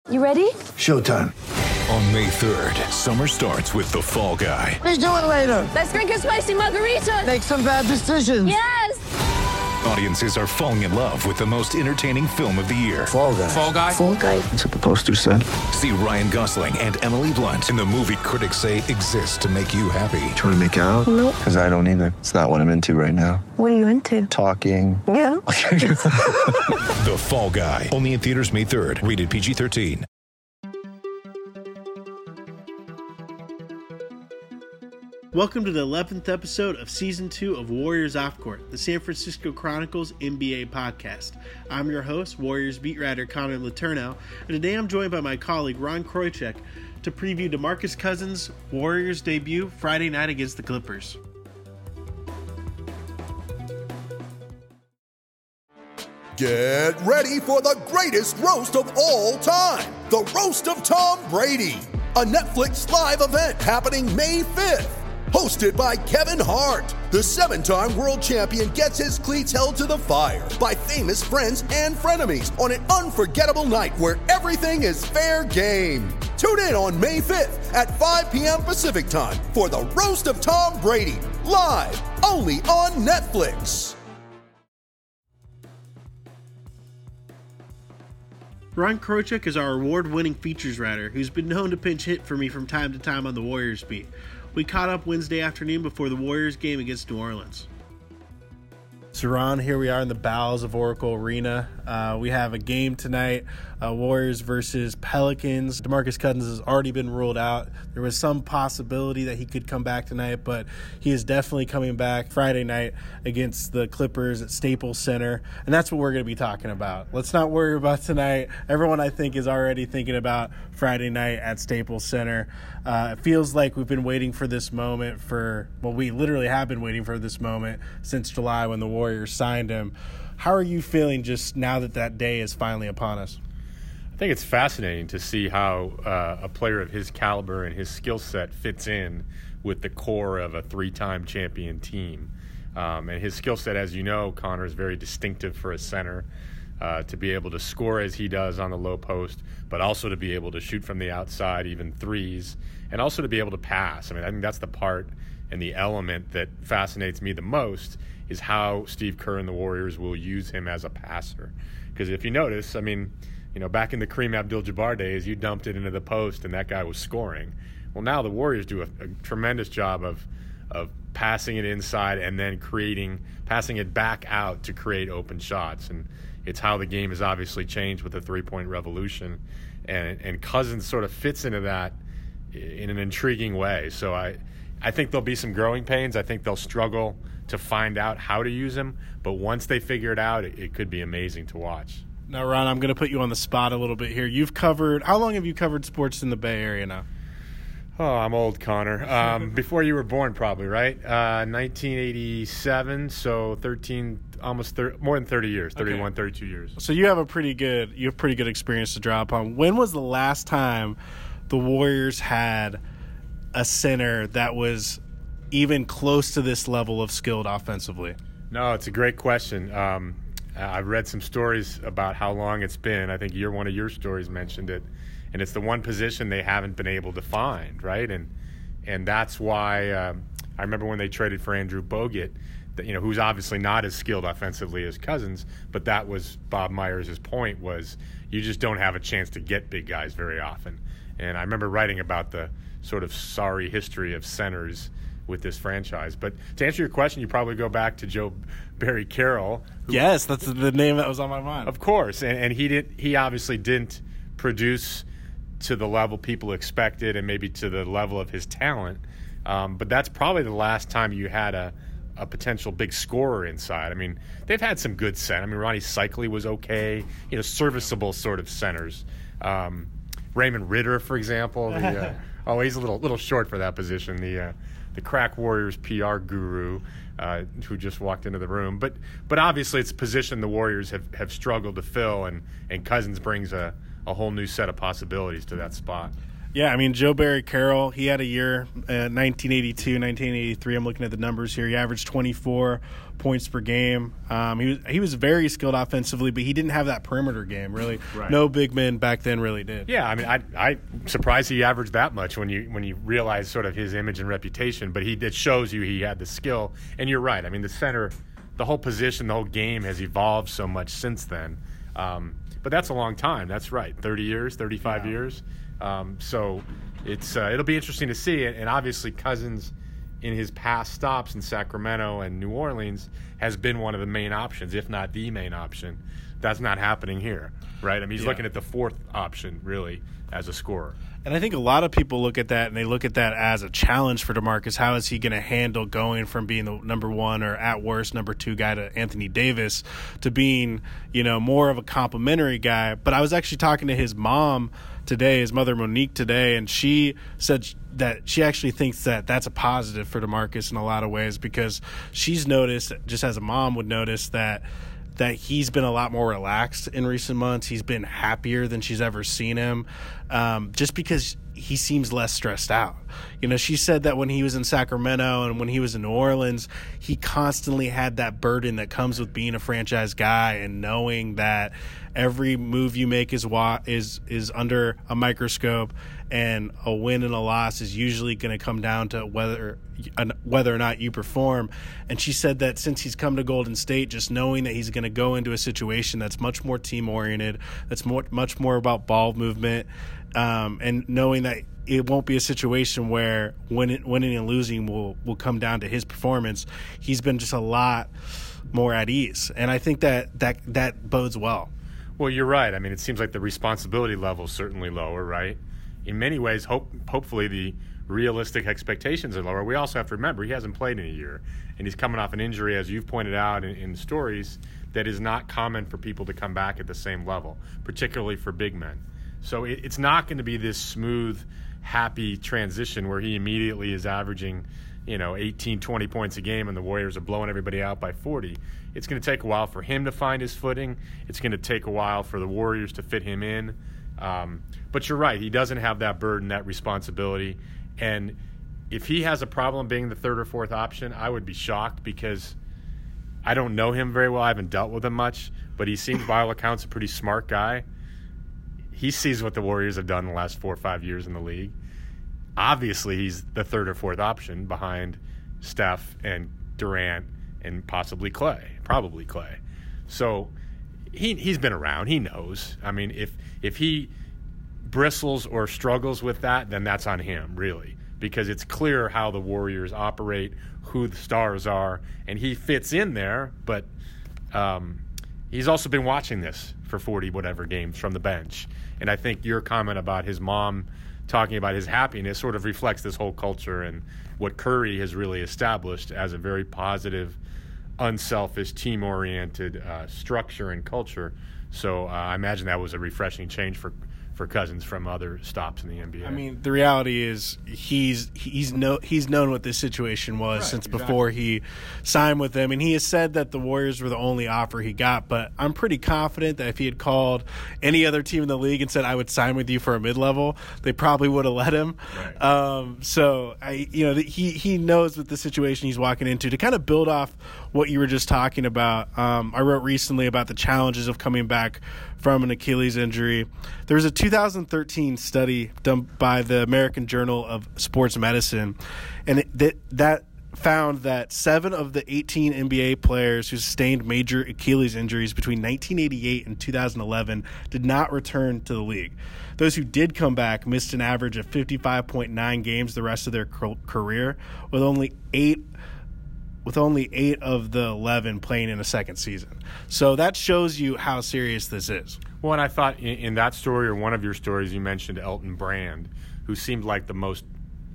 You ready? Showtime. On May 3rd, summer starts with The Fall Guy. Let's do it later. Let's drink a spicy margarita. Make some bad decisions. Yes! Audiences are falling in love with the most entertaining film of the year. Fall Guy. Fall Guy? Fall Guy. That's what the poster said. See Ryan Gosling and Emily Blunt in the movie critics say exists to make you happy. Trying to make it out? Nope. Because I don't either. It's not what I'm into right now. What are you into? Talking. Yeah. The Fall Guy. Only in theaters May 3rd. Rated PG-13. Welcome to the 11th episode of Season 2 of Warriors Off Court, the San Francisco Chronicles NBA podcast. I'm your host, Warriors beat writer Connor Letourneau, and today I'm joined by my colleague Ron Kroichek to preview DeMarcus Cousins' Warriors debut Friday night against the Clippers. Get ready for the greatest roast of all time, the Roast of Tom Brady, a Netflix live event happening May 5th. Hosted by Kevin Hart, the 7-time world champion gets his cleats held to the fire by famous friends and frenemies on an unforgettable night where everything is fair game. Tune in on May 5th at 5 p.m. Pacific time for the Roast of Tom Brady, live only on Netflix. Ron Kroichek is our award-winning features writer who's been known to pinch hit for me from time to time on the Warriors beat. We caught up Wednesday afternoon before the Warriors game against New Orleans. So Ron, here we are in the bowels of Oracle Arena. We have a game tonight, Warriors versus Pelicans. DeMarcus Cousins has already been ruled out. There was some possibility that he could come back tonight, but he is definitely coming back Friday night against the Clippers at Staples Center, and that's what we're going to be talking about. Let's not worry about tonight. Everyone, I think, is already thinking about Friday night at Staples Center. It feels like we've been waiting for this moment we literally have been waiting for this moment since July when the Warriors signed him. How are you feeling just now that day is finally upon us? I think it's fascinating to see how a player of his caliber and his skill set fits in with the core of a 3-time champion team. And his skill set, as you know, Connor, is very distinctive for a center, to be able to score as he does on the low post, but also to be able to shoot from the outside, even threes, and also to be able to pass. I think that's the part and the element that fascinates me the most is how Steve Kerr and the Warriors will use him as a passer. Because if you notice, back in the Kareem Abdul-Jabbar days, you dumped it into the post and that guy was scoring. Well, now the Warriors do a tremendous job of passing it inside and then passing it back out to create open shots. And it's how the game has obviously changed with the three-point revolution. And Cousins sort of fits into that in an intriguing way. So I think there'll be some growing pains. I think they'll struggle to find out how to use him. But once they figure it out, it could be amazing to watch. Now, Ron, I'm going to put you on the spot a little bit here. How long have you covered sports in the Bay Area now? Oh, I'm old, Connor. Before you were born, probably, right? 1987, so more than 30 years, 31, okay. 32 years. So you have pretty good experience to draw upon. When was the last time the Warriors had a center that was even close to this level of skilled offensively? No, it's a great question. I've read some stories about how long it's been. I think one of your stories mentioned it. And it's the one position they haven't been able to find, right? And that's why I remember when they traded for Andrew Bogut, who's obviously not as skilled offensively as Cousins, but that was Bob Myers' point was you just don't have a chance to get big guys very often. And I remember writing about the sort of sorry history of centers with this franchise. But to answer your question, you probably go back to Joe Barry Carroll. Yes, that's the name that was on my mind. Of course, and he obviously didn't produce to the level people expected and maybe to the level of his talent. But that's probably the last time you had a potential big scorer inside. They've had some good centers. Ronnie Cycli was okay, serviceable sort of centers. Raymond Ritter, for example. He's a little short for that position. The crack Warriors PR guru who just walked into the room. But obviously it's a position the Warriors have struggled to fill, and Cousins brings a whole new set of possibilities to that spot. Yeah, I mean, Joe Barry Carroll, he had a year, 1982, 1983. I'm looking at the numbers here. He averaged 24 points per game. He was very skilled offensively, but he didn't have that perimeter game, really. Right. No big men back then really did. Yeah, I mean, I'm surprised he averaged that much when you realize sort of his image and reputation, but it shows you he had the skill. And you're right. I mean, the center, the whole position, the whole game has evolved so much since then. But that's a long time. That's right. 30 years, 35 years. So it'll be interesting to see. And obviously Cousins, in his past stops in Sacramento and New Orleans, has been one of the main options, if not the main option. That's not happening here, right? I mean, he's looking at the fourth option, really, as a scorer. And I think a lot of people look at that, and they look at that as a challenge for DeMarcus. How is he going to handle going from being the number one or at worst number two guy to Anthony Davis to being, more of a complimentary guy? But I was actually talking to his mom today, his mother Monique today, and she said that she actually thinks that that's a positive for DeMarcus in a lot of ways, because she's noticed, just as a mom would notice, that he's been a lot more relaxed in recent months. He's been happier than she's ever seen him, just because he seems less stressed out. She said that when he was in Sacramento and when he was in New Orleans, he constantly had that burden that comes with being a franchise guy and knowing that every move you make is under a microscope, and a win and a loss is usually going to come down to whether or not you perform. And she said that since he's come to Golden State, just knowing that he's going to go into a situation that's much more team-oriented, that's much more about ball movement, and knowing that it won't be a situation where winning and losing will come down to his performance, he's been just a lot more at ease. And I think that bodes well. Well, you're right. I mean, it seems like the responsibility level is certainly lower, right? In many ways, hopefully the realistic expectations are lower. We also have to remember he hasn't played in a year, and he's coming off an injury, as you've pointed out in stories, that is not common for people to come back at the same level, particularly for big men. So it's not going to be this smooth, happy transition where he immediately is averaging, 18, 20 points a game and the Warriors are blowing everybody out by 40. It's going to take a while for him to find his footing. It's going to take a while for the Warriors to fit him in. But you're right. He doesn't have that burden, that responsibility. And if he has a problem being the third or fourth option, I would be shocked, because I don't know him very well. I haven't dealt with him much, but he seems, by all accounts, a pretty smart guy. He sees what the Warriors have done in the last 4 or 5 years in the league. Obviously, he's the third or fourth option behind Steph and Durant and possibly probably Clay. So he's been around. He knows. I mean, if he bristles or struggles with that, then that's on him, really, because it's clear how the Warriors operate, who the stars are, and he fits in there, but he's also been watching this for 40-whatever games from the bench. And I think your comment about his mom talking about his happiness sort of reflects this whole culture and what Curry has really established as a very positive, unselfish, team-oriented structure and culture. So I imagine that was a refreshing change for Cousins from other stops in the NBA. I mean, the reality is he's known what this situation was since before he signed with them, and he has said that the Warriors were the only offer he got. But I'm pretty confident that if he had called any other team in the league and said, "I would sign with you for a mid-level," they probably would have let him. Right. So he knows what the situation he's walking into. To kind of build off what you were just talking about, I wrote recently about the challenges of coming back from an Achilles injury. There was a 2013 study done by the American Journal of Sports Medicine, and that found that 7 of the 18 NBA players who sustained major Achilles injuries between 1988 and 2011 did not return to the league. Those who did come back missed an average of 55.9 games the rest of their career, with only 8 of the 11 playing in a second season. So that shows you how serious this is. Well, and I thought in that story, or one of your stories, you mentioned Elton Brand, who seemed like the most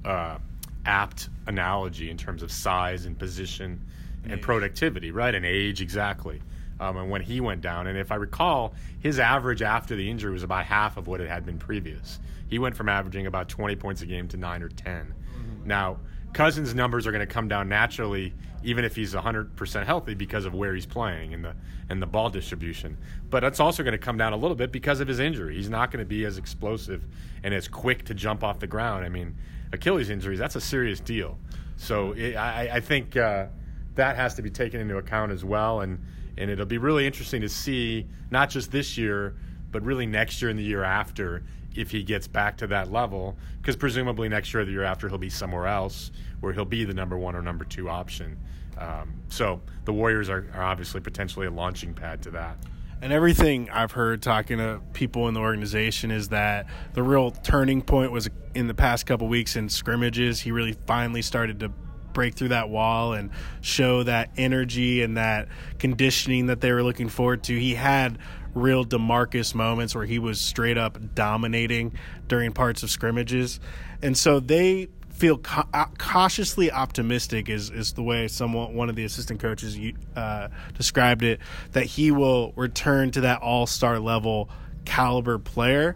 apt analogy in terms of size and position and productivity, right? And age, exactly. And when he went down, and if I recall, his average after the injury was about half of what it had been previous. He went from averaging about 20 points a game to 9 or 10. Mm-hmm. Now, Cousins' numbers are going to come down naturally, even if he's 100% healthy, because of where he's playing and the ball distribution. But it's also going to come down a little bit because of his injury. He's not going to be as explosive and as quick to jump off the ground. I mean, Achilles injuries, that's a serious deal. So I think that has to be taken into account as well. And it'll be really interesting to see, not just this year, but really next year and the year after, if he gets back to that level, because presumably next year or the year after he'll be somewhere else where he'll be the number 1 or number 2 option. So the Warriors are obviously potentially a launching pad to that. And everything I've heard talking to people in the organization is that the real turning point was in the past couple weeks in scrimmages. He really finally started to break through that wall and show that energy and that conditioning that they were looking forward to. He had real DeMarcus moments where he was straight up dominating during parts of scrimmages. And so they feel cautiously optimistic is the way one of the assistant coaches described it, that he will return to that all-star level caliber player.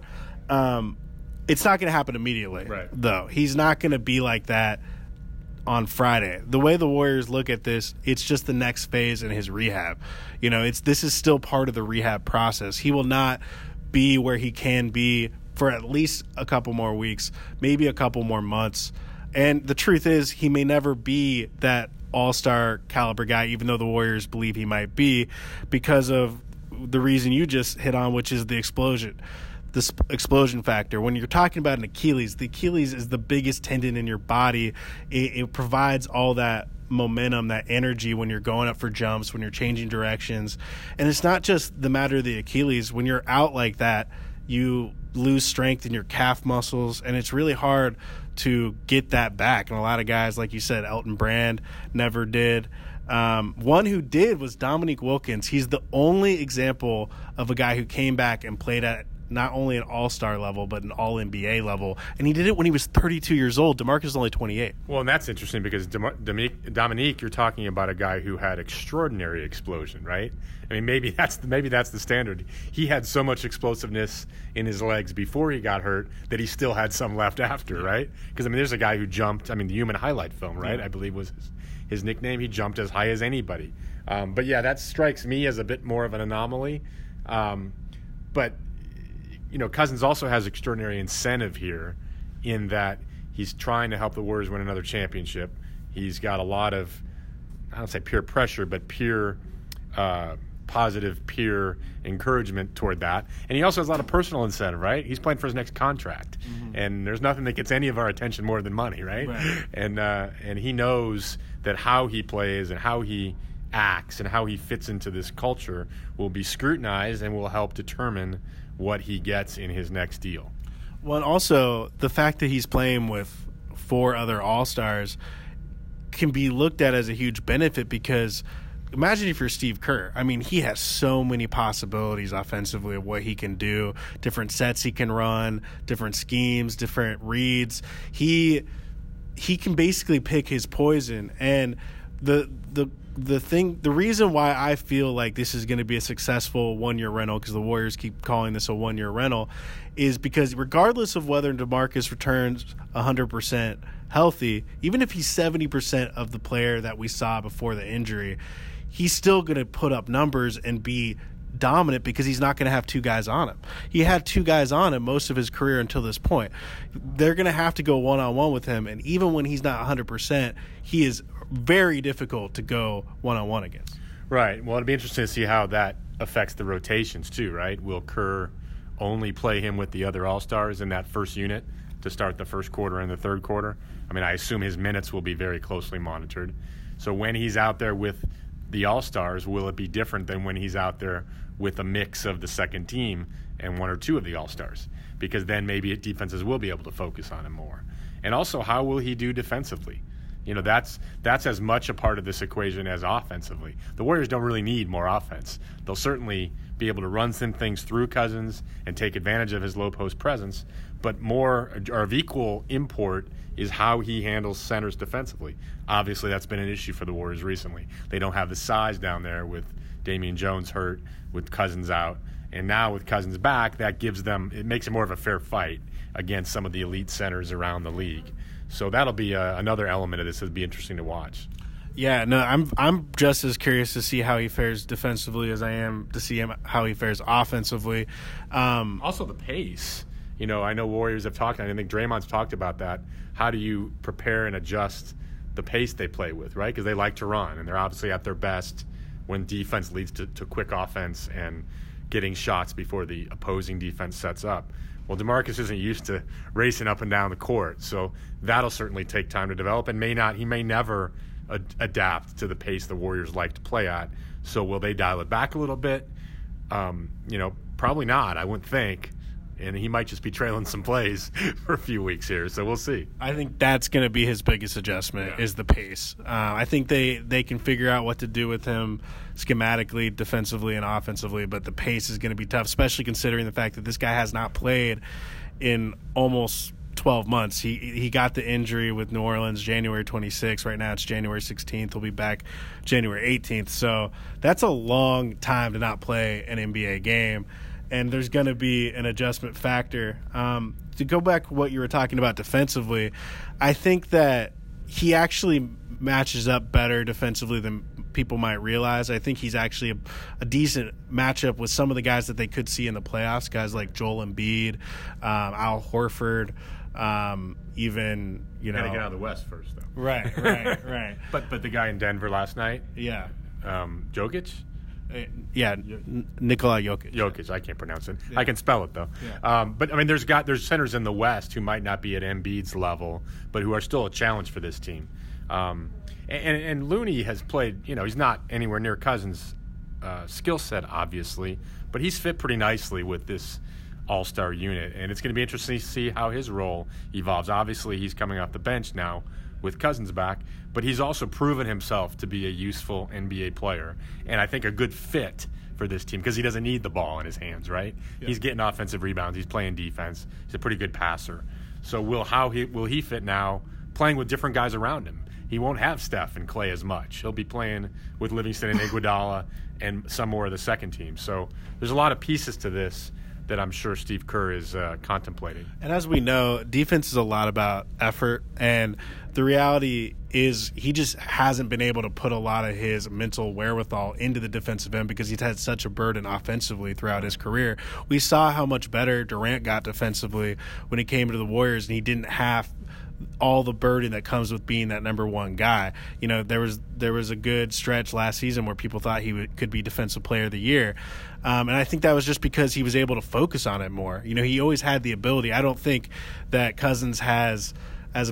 It's not going to happen immediately, right, though. He's not going to be like that on Friday. The way the Warriors look at this, it's just the next phase in his rehab. This is still part of the rehab process. He will not be where he can be for at least a couple more weeks, maybe a couple more months. And the truth is, he may never be that all-star caliber guy, even though the Warriors believe he might be, because of the reason you just hit on, which is the explosion factor. When you're talking about an Achilles, the Achilles is the biggest tendon in your body. It provides all that momentum, that energy when you're going up for jumps, when you're changing directions. And it's not just the matter of the Achilles. When you're out like that, you lose strength in your calf muscles, and it's really hard to get that back. And a lot of guys, like you said, Elton Brand never did. One who did was Dominique Wilkins. He's the only example of a guy who came back and played at not only an all-star level, but an all-NBA level. And he did it when he was 32 years old. DeMarcus is only 28. Well, and that's interesting because Dominique, you're talking about a guy who had extraordinary explosion, right? I mean, maybe that's the standard. He had so much explosiveness in his legs before he got hurt that he still had some left after, right? Because, there's a guy who jumped, the human highlight film, right? Yeah. I believe was his nickname. He jumped as high as anybody. But, yeah, that strikes me as a bit more of an anomaly. But Cousins also has extraordinary incentive here in that he's trying to help the Warriors win another championship. He's got a lot of, I don't say peer pressure, but positive peer encouragement toward that. And he also has a lot of personal incentive, right? He's playing for his next contract. Mm-hmm. And there's nothing that gets any of our attention more than money, right? And he knows that how he plays and how he acts and how he fits into this culture will be scrutinized and will help determine what he gets in his next deal. Well, and also the fact that he's playing with 4 other All-Stars can be looked at as a huge benefit, because imagine if you're Steve Kerr. He has so many possibilities offensively of what he can do, different sets he can run, different schemes, different reads. He can basically pick his poison. And the reason why I feel like this is going to be a successful one-year rental, because the Warriors keep calling this a one-year rental, is because regardless of whether DeMarcus returns 100% healthy, even if he's 70% of the player that we saw before the injury, he's still going to put up numbers and be dominant because he's not going to have 2 guys on him. He had 2 guys on him most of his career until this point. They're going to have to go one-on-one with him, and even when he's not 100%, he is very difficult to go one-on-one against. Right. Well, it'll be interesting to see how that affects the rotations too, right? Will Kerr only play him with the other All-Stars in that first unit to start the first quarter and the third quarter? I assume his minutes will be very closely monitored. So when he's out there with the All-Stars, will it be different than when he's out there with a mix of the second team and 1 or 2 of the All-Stars? Because then maybe defenses will be able to focus on him more. And also, how will he do defensively? That's as much a part of this equation as offensively. The Warriors don't really need more offense. They'll certainly be able to run some things through Cousins and take advantage of his low post presence, but more or of equal import is how he handles centers defensively. Obviously, that's been an issue for the Warriors recently. They don't have the size down there with Damian Jones hurt, with Cousins out, And now with Cousins back, that it makes it more of a fair fight against some of the elite centers around the league. So that'll be another element of this that'll be interesting to watch. Yeah, no, I'm just as curious to see how he fares defensively as I am to see how he fares offensively. Also the pace. I know Warriors have talked, and I think Draymond's talked about that. How do you prepare and adjust the pace they play with, right? Because they like to run, and they're obviously at their best when defense leads to quick offense and getting shots before the opposing defense sets up. Well, DeMarcus isn't used to racing up and down the court, so that'll certainly take time to develop, and he may never adapt to the pace the Warriors like to play at. So will they dial it back a little bit? Probably not, I wouldn't think. And he might just be trailing some plays for a few weeks here, so we'll see. I think that's going to be his biggest adjustment is the pace. I think they can figure out what to do with him schematically, defensively, and offensively, but the pace is going to be tough, especially considering the fact that this guy has not played in almost 12 months. He got the injury with New Orleans January 26th. Right now it's January 16th. He'll be back January 18th. So that's a long time to not play an NBA game. And there's going to be an adjustment factor. To go back to what you were talking about defensively, I think that he actually matches up better defensively than people might realize. I think he's actually a decent matchup with some of the guys that they could see in the playoffs, guys like Joel Embiid, Al Horford, even, Gotta get out of the West first, though. Right. But the guy in Denver last night? Yeah. Jokic? Yeah, Nikola Jokic. Jokic, I can't pronounce it. Yeah. I can spell it though. Yeah. But I mean, there's centers in the West who might not be at Embiid's level, but who are still a challenge for this team. And Looney has played. He's not anywhere near Cousins' skill set, obviously, but he's fit pretty nicely with this all-star unit, and it's going to be interesting to see how his role evolves. Obviously, he's coming off the bench now with Cousins back, but he's also proven himself to be a useful NBA player, and I think a good fit for this team because he doesn't need the ball in his hands, right? Yeah. He's getting offensive rebounds. He's playing defense. He's a pretty good passer. So will he fit now playing with different guys around him? He won't have Steph and Clay as much. He'll be playing with Livingston and Iguodala and some more of the second team. So there's a lot of pieces to this that I'm sure Steve Kerr is contemplating. And as we know, defense is a lot about effort, and the reality is he just hasn't been able to put a lot of his mental wherewithal into the defensive end because he's had such a burden offensively throughout his career. We saw how much better Durant got defensively when he came to the Warriors, and he didn't have all the burden that comes with being that number one guy. There was a good stretch last season where people thought he could be Defensive Player of the Year, and I think that was just because he was able to focus on it more. He always had the ability. I don't think that Cousins has as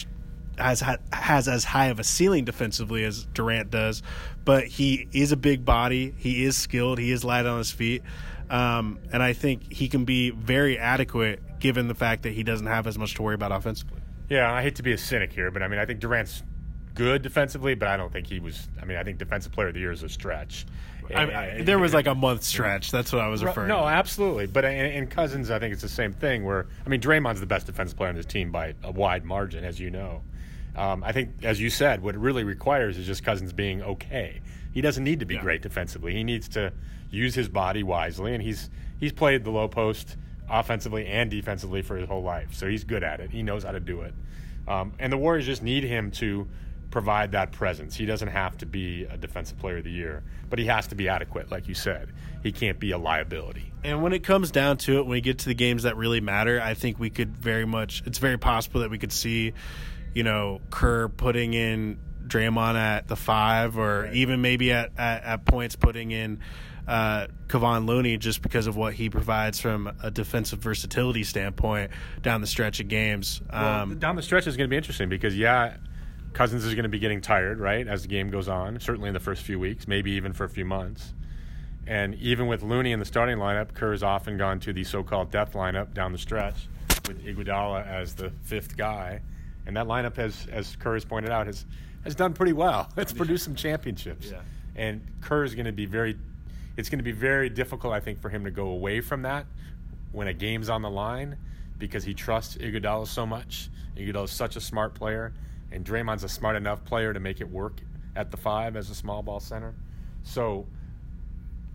high of a ceiling defensively as Durant does, but he is a big body. He is skilled. He is light on his feet, and I think he can be very adequate given the fact that he doesn't have as much to worry about offensively. Yeah, I hate to be a cynic here, but I think Durant's good defensively, but I don't think he was. I think Defensive Player of the Year is a stretch. There was like a month stretch. That's what I was referring to. No, absolutely. But in Cousins, I think it's the same thing where, Draymond's the best defensive player on this team by a wide margin, as you know. I think, as you said, what it really requires is just Cousins being okay. He doesn't need to be great defensively. He needs to use his body wisely, and he's played the low post offensively and defensively for his whole life. So he's good at it. He knows how to do it. And the Warriors just need him to provide that presence. He doesn't have to be a Defensive Player of the Year, but he has to be adequate, like you said. He can't be a liability. And when it comes down to it, when we get to the games that really matter, I think we could it's very possible that we could see, Kerr putting in Draymond at the 5, or even maybe at points putting in Kevon Looney, just because of what he provides from a defensive versatility standpoint down the stretch of games. Down the stretch is going to be interesting because, Cousins is going to be getting tired, right, as the game goes on, certainly in the first few weeks, maybe even for a few months. And even with Looney in the starting lineup, Kerr's often gone to the so-called death lineup down the stretch with Iguodala as the 5th guy. And that lineup, as Kerr has pointed out, has done pretty well. It's produced some championships. Yeah. And Kerr is going to be it's going to be very difficult, I think, for him to go away from that when a game's on the line because he trusts Iguodala so much. Iguodala is such a smart player, and Draymond's a smart enough player to make it work at the 5 as a small ball center. So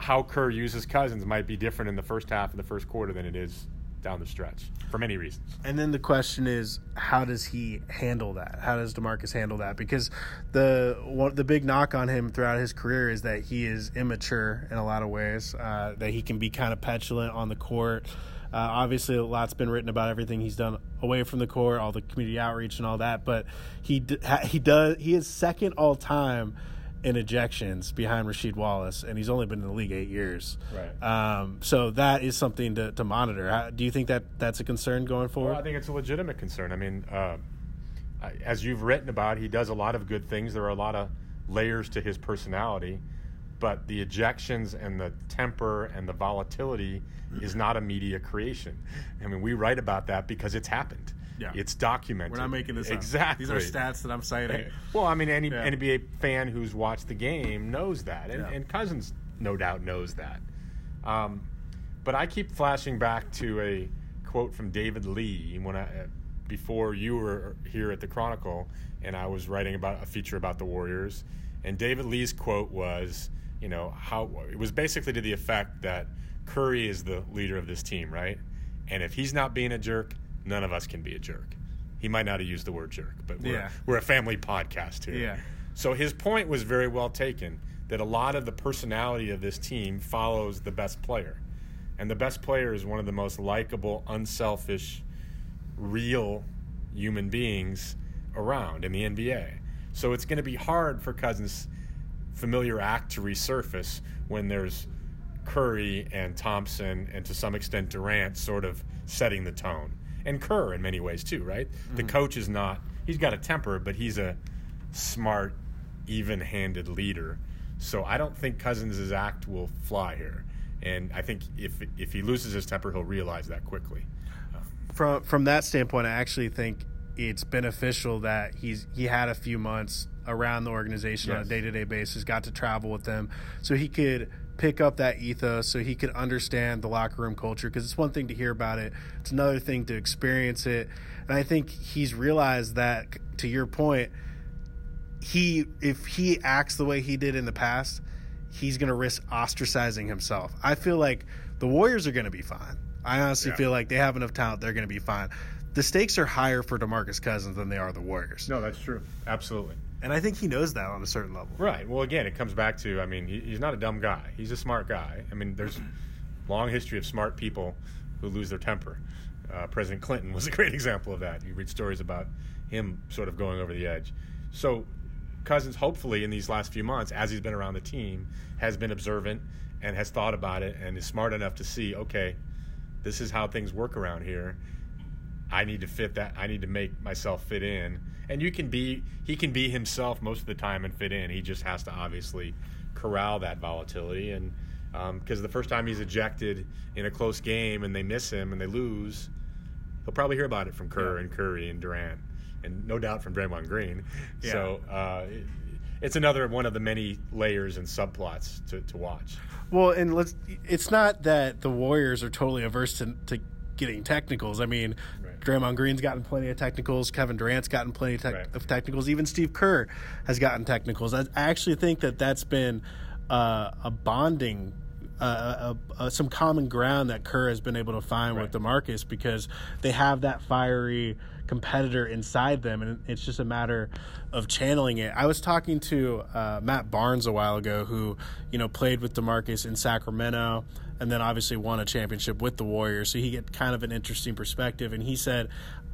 how Kerr uses Cousins might be different in the first half of the first quarter than it is down the stretch for many reasons. And then the question is, how does he handle that? How does DeMarcus handle that? Because the big knock on him throughout his career is that he is immature in a lot of ways, that he can be kind of petulant on the court. Obviously, a lot's been written about everything he's done away from the court, all the community outreach and all that. But he is second all time in ejections behind Rasheed Wallace, and he's only been in the league 8 years. Right. So that is something to monitor. Do you think that that's a concern going forward? Well, I think it's a legitimate concern. I mean, as you've written about, he does a lot of good things. There are a lot of layers to his personality, but the ejections and the temper and the volatility is not a media creation. I mean, we write about that because it's happened. Yeah. It's documented. We're not making this up. Exactly. These are stats that I'm citing. Well, I mean, any NBA fan who's watched the game knows that, and Cousins no doubt knows that. But I keep flashing back to a quote from David Lee before you were here at the Chronicle, and I was writing about a feature about the Warriors, and David Lee's quote was, how it was basically to the effect that Curry is the leader of this team, right? And if he's not being a jerk, none of us can be a jerk. He might not have used the word jerk, but we're a family podcast here. Yeah. So his point was very well taken, that a lot of the personality of this team follows the best player. And the best player is one of the most likable, unselfish, real human beings around in the NBA. So it's going to be hard for Cousins' familiar act to resurface when there's Curry and Thompson and to some extent Durant sort of setting the tone. And Kerr in many ways too, right? Mm-hmm. The coach is not – he's got a temper, but he's a smart, even-handed leader. So I don't think Cousins' act will fly here. And I think if he loses his temper, he'll realize that quickly. From that standpoint, I actually think it's beneficial that he had a few months around the organization on a day-to-day basis, got to travel with them, so he could pick up that ethos, so he could understand the locker room culture, because it's one thing to hear about it, it's another thing to experience it. And I think he's realized that, to your point, if he acts the way he did in the past, he's going to risk ostracizing himself. I feel like the Warriors are going to be fine. I honestly feel like they have enough talent, they're going to be fine. The stakes are higher for DeMarcus Cousins than they are the Warriors. No, that's true. Absolutely. And I think he knows that on a certain level. Right. Well, again, it comes back to, I mean, he's not a dumb guy. He's a smart guy. I mean, there's a long history of smart people who lose their temper. President Clinton was a great example of that. You read stories about him sort of going over the edge. So Cousins, hopefully, in these last few months, as he's been around the team, has been observant and has thought about it and is smart enough to see, okay, this is how things work around here. I need to fit that. I need to make myself fit in. And he can be himself most of the time and fit in. He just has to obviously corral that volatility. And because the first time he's ejected in a close game and they miss him and they lose, he'll probably hear about it from Kerr and Curry and Durant, and no doubt from Draymond Green. Yeah. So it's another one of the many layers and subplots to watch. Well, and it's not that the Warriors are totally averse to getting technicals. I mean, Draymond Green's gotten plenty of technicals. Kevin Durant's gotten plenty of technicals. Even Steve Kerr has gotten technicals. I actually think that's been a bonding, some common ground that Kerr has been able to find with DeMarcus, because they have that fiery competitor inside them, and it's just a matter of channeling it. I was talking to Matt Barnes a while ago, who played with DeMarcus in Sacramento and then obviously won a championship with the Warriors, so he get kind of an interesting perspective. And he said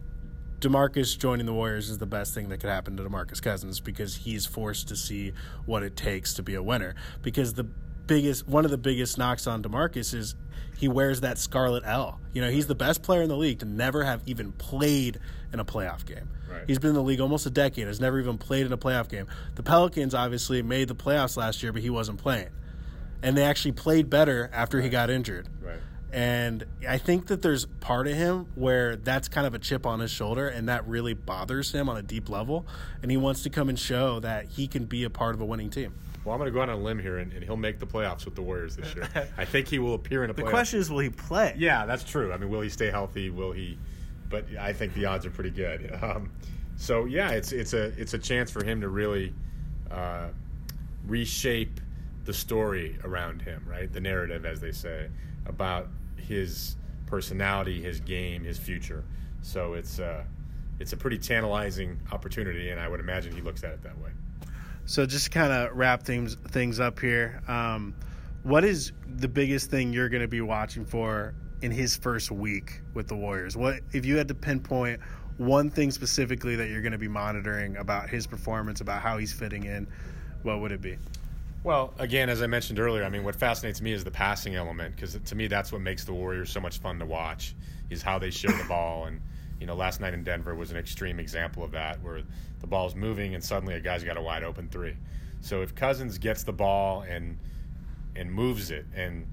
DeMarcus joining the Warriors is the best thing that could happen to DeMarcus Cousins, because he's forced to see what it takes to be a winner. Because one of the biggest knocks on DeMarcus is he wears that scarlet L. He's the best player in the league to never have even played in a playoff game. Right. He's been in the league almost a decade, has never even played in a playoff game. The Pelicans obviously made the playoffs last year, but he wasn't playing. And they actually played better after he got injured. Right. And I think that there's part of him where that's kind of a chip on his shoulder, and that really bothers him on a deep level. And he wants to come and show that he can be a part of a winning team. Well, I'm going to go out on a limb here, and he'll make the playoffs with the Warriors this year. I think he will appear in a playoff. The question is, will he play? Yeah, that's true. I mean, will he stay healthy? Will he? But I think the odds are pretty good. So yeah, it's a chance for him to really reshape the story around him, right? The narrative, as they say, about his personality, his game, his future. So it's a pretty tantalizing opportunity, and I would imagine he looks at it that way. So just to kind of wrap things up here, what is the biggest thing you're going to be watching for in his first week with the Warriors? What if you had to pinpoint one thing specifically that you're going to be monitoring about his performance, about how he's fitting in, what would it be? Well, again, as I mentioned earlier, I mean, what fascinates me is the passing element, because to me that's what makes the Warriors so much fun to watch, is how they share the ball. And, last night in Denver was an extreme example of that, where the ball's moving and suddenly a guy's got a wide open three. So if Cousins gets the ball and moves it and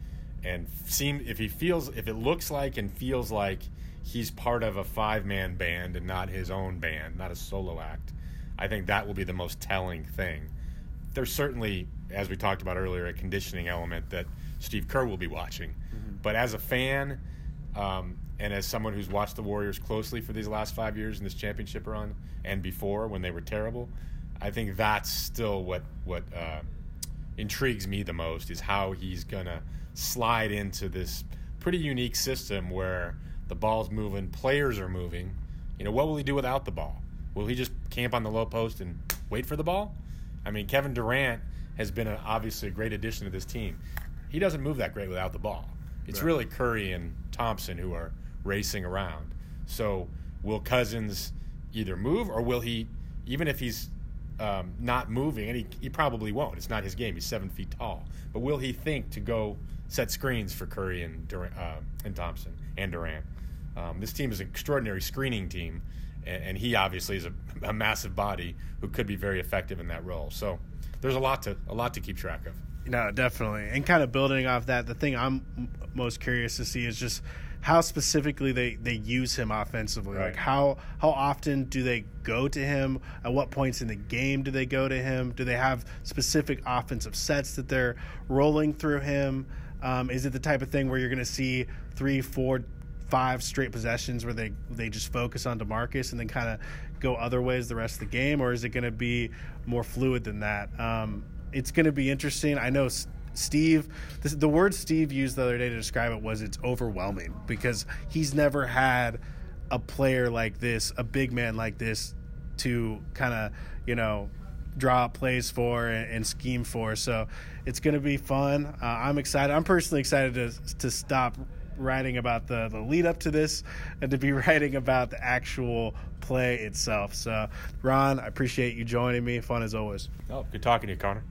if it looks like and feels like he's part of a 5-man band and not his own band, not a solo act, I think that will be the most telling thing. There's certainly, as we talked about earlier, a conditioning element that Steve Kerr will be watching. Mm-hmm. But as a fan, and as someone who's watched the Warriors closely for these last 5 years in this championship run and before when they were terrible, I think that's still what intrigues me the most, is how he's going to slide into this pretty unique system where the ball's moving, players are moving. What will he do without the ball? Will he just camp on the low post and wait for the ball? I mean, Kevin Durant has been obviously a great addition to this team. He doesn't move that great without the ball. It's really Curry and Thompson who are racing around. So will Cousins either move, or will he, even if he's not moving, and he probably won't, it's not his game, he's 7 feet tall, but will he think to go set screens for Curry and Thompson and Durant? This team is an extraordinary screening team, and he obviously is a massive body who could be very effective in that role. So there's a lot to keep track of. No, definitely. And kind of building off that, the thing I'm most curious to see is just how specifically they use him offensively. Right. Like how often do they go to him? At what points in the game do they go to him? Do they have specific offensive sets that they're rolling through him? Is it the type of thing where you're going to see 3, 4, 5 straight possessions where they just focus on DeMarcus and then kind of go other ways the rest of the game? Or is it going to be more fluid than that? It's going to be interesting. I know Steve, the word Steve used the other day to describe it was it's overwhelming, because he's never had a player like this, a big man like this, to kind of, draw up plays for and scheme for. So it's going to be fun. I'm excited. I'm personally excited to stop writing about the lead up to this and to be writing about the actual play itself. So, Ron, I appreciate you joining me. Fun as always. Oh, good talking to you, Connor.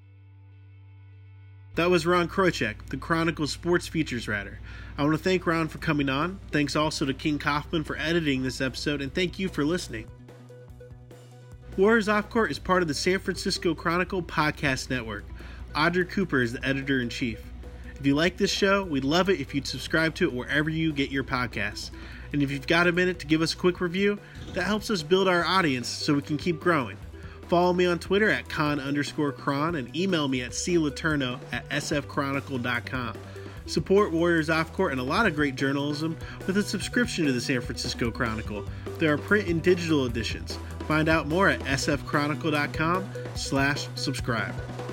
That was Ron Krochek, the Chronicle Sports Features Writer. I want to thank Ron for coming on. Thanks also to King Kaufman for editing this episode, and thank you for listening. Warriors Off Court is part of the San Francisco Chronicle podcast network. Audrey Cooper is the editor-in-chief. If you like this show, we'd love it if you'd subscribe to it wherever you get your podcasts. And if you've got a minute to give us a quick review, that helps us build our audience so we can keep growing. Follow me on Twitter at @con_cron and email me at cletourneau@sfchronicle.com. Support Warriors Off Court and a lot of great journalism with a subscription to the San Francisco Chronicle. There are print and digital editions. Find out more at sfchronicle.com/subscribe.